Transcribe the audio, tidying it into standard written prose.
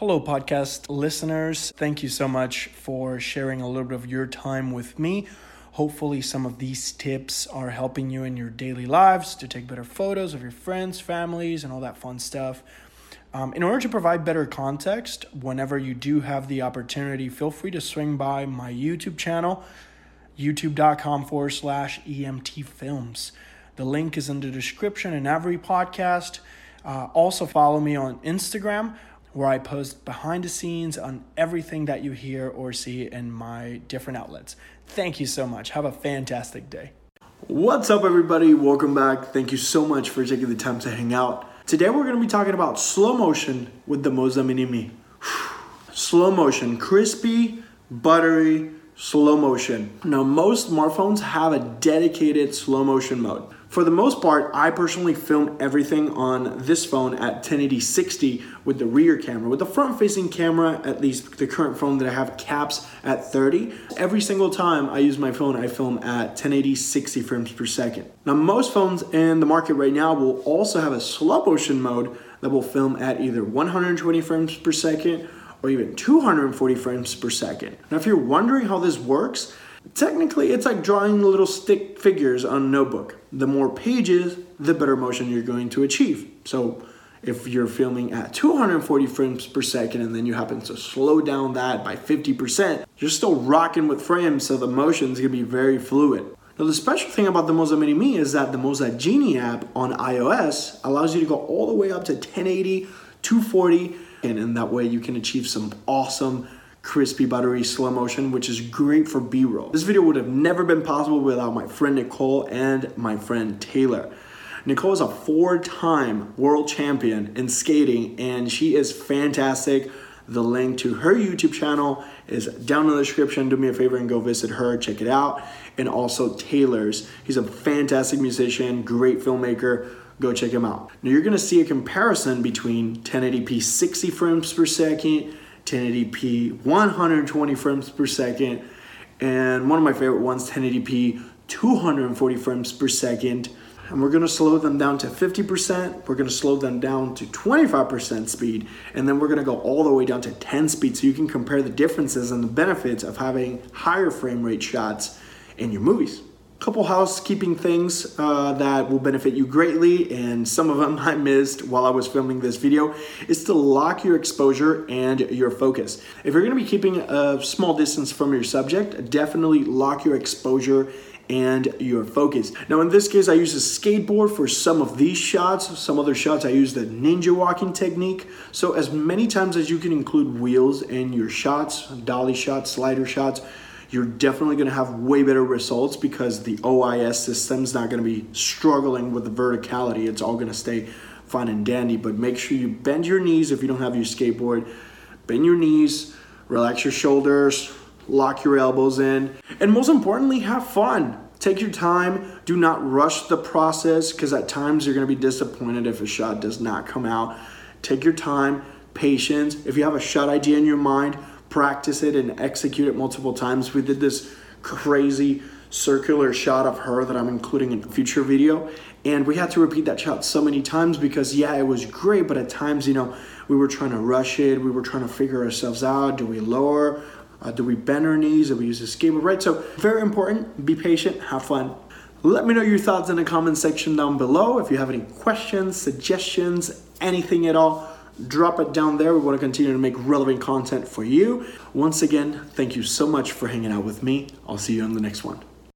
Hello, podcast listeners. Thank you so much for sharing a little bit of your time with me. Hopefully some of these tips are helping you in your daily lives to take better photos of your friends, families, and all that fun stuff. In order to provide better context, whenever you do have the opportunity, feel free to swing by my YouTube channel, youtube.com/EMT Films. The link is in the description in every podcast. Also follow me on Instagram, where I post behind the scenes on everything that you hear or see in my different outlets. Thank you so much. Have a fantastic day. What's up, everybody? Welcome back. Thank you so much for taking the time to hang out. Today we're going to be talking about slow motion with the Moza Mini Me. Slow motion, crispy, buttery, slow motion. Now, most smartphones have a dedicated slow motion mode. For the most part, I personally film everything on this phone at 1080 60 with the rear camera. With the front-facing camera, at least the current phone that I have, caps at 30. Every single time I use my phone, I film at 1080 60 frames per second. Now, most phones in the market right now will also have a slow motion mode that will film at either 120 frames per second or even 240 frames per second. Now, if you're wondering how this works, technically it's like drawing little stick figures on a notebook. The more pages, the better motion you're going to achieve. So if you're filming at 240 frames per second and then you happen to slow down that by 50%, you're still rocking with frames, so the motion is going to be very fluid. Now, the special thing about the Moza Mini Me is that the Moza Genie app on iOS allows you to go all the way up to 1080, 240, and in that way you can achieve some awesome crispy, buttery slow motion, which is great for B-roll. This video would have never been possible without my friend Nicole and my friend Taylor. Nicole is a 4-time world champion in skating, and she is fantastic. The link to her YouTube channel is down in the description. Do me a favor and go visit her, check it out. And also Taylor's. He's a fantastic musician, great filmmaker. Go check him out. Now you're gonna see a comparison between 1080p 60 frames per second, 1080p 120 frames per second, and one of my favorite ones, 1080p 240 frames per second. And we're gonna slow them down to 50%, we're gonna slow them down to 25% speed, and then we're gonna go all the way down to 10 speed so you can compare the differences and the benefits of having higher frame rate shots in your movies. Couple housekeeping things that will benefit you greatly, and some of them I missed while I was filming this video, is to lock your exposure and your focus. If you're gonna be keeping a small distance from your subject, definitely lock your exposure and your focus. Now in this case, I use a skateboard for some of these shots. Some other shots I use the ninja walking technique. So as many times as you can include wheels in your shots, dolly shots, slider shots, you're definitely gonna have way better results because the OIS system's not gonna be struggling with the verticality. It's all gonna stay fine and dandy, but make sure you bend your knees if you don't have your skateboard. Bend your knees, relax your shoulders, lock your elbows in, and most importantly, have fun. Take your time, do not rush the process, because at times you're gonna be disappointed if a shot does not come out. Take your time, patience. If you have a shot idea in your mind, practice it and execute it multiple times. We did this crazy circular shot of her that I'm including in a future video, and we had to repeat that shot so many times because yeah, it was great, but at times, we were trying to rush it, we were trying to figure ourselves out. Do we lower? Do we bend our knees? Do we use a skateboard, right? So very important, be patient, have fun. Let me know your thoughts in the comment section down below. If you have any questions, suggestions, anything at all, drop it down there. We want to continue to make relevant content for you. Once again, thank you so much for hanging out with me. I'll see you on the next one.